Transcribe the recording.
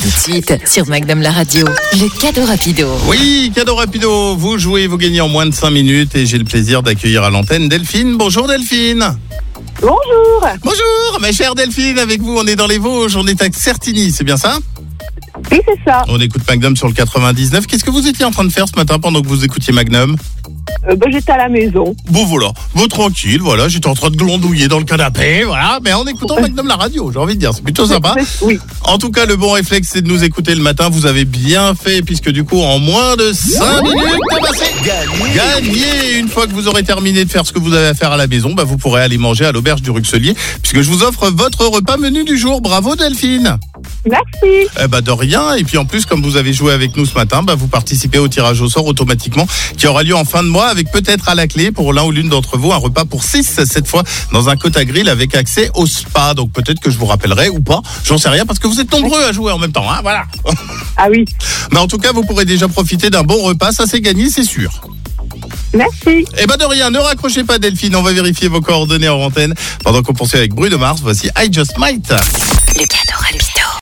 Tout de suite, sur Magnum la radio, le cadeau rapido. Oui, cadeau rapido, vous jouez, vous gagnez en moins de 5 minutes et j'ai le plaisir d'accueillir à l'antenne Delphine. Bonjour Delphine. Bonjour. Bonjour, ma chère Delphine, avec vous, on est dans les Vosges, on est à Certigny, c'est bien ça ? Oui, c'est ça. On écoute Magnum sur le 99. Qu'est-ce que vous étiez en train de faire ce matin pendant que vous écoutiez Magnum ? J'étais à la maison. Bon voilà, vous tranquille, voilà, j'étais en train de glandouiller dans le canapé, voilà, mais en écoutant Magnum la radio, j'ai envie de dire, c'est plutôt sympa. Oui. En tout cas, le bon réflexe, c'est de nous écouter le matin, vous avez bien fait, puisque du coup, en moins de 5 minutes, gagné. Une fois que vous aurez terminé de faire ce que vous avez à faire à la maison, vous pourrez aller manger à l'auberge du Ruxelier, puisque je vous offre votre repas menu du jour. Bravo Delphine. Merci. De rien, et puis en plus, comme vous avez joué avec nous ce matin, vous participez au tirage au sort automatiquement, qui aura lieu en fin de mois, avec peut-être à la clé, pour l'un ou l'une d'entre vous, un repas pour 6, cette fois, dans un Côte à Grill avec accès au spa. Donc peut-être que je vous rappellerai ou pas, j'en sais rien, parce que vous êtes nombreux à jouer en même temps, hein, voilà. Ah oui. Mais en tout cas, vous pourrez déjà profiter d'un bon repas, ça c'est gagné, c'est sûr. Merci. De rien, ne raccrochez pas Delphine, on va vérifier vos coordonnées en antenne. Pendant qu'on poursuit avec Bruno Mars, voici I Just Might. Le cadeau rapido.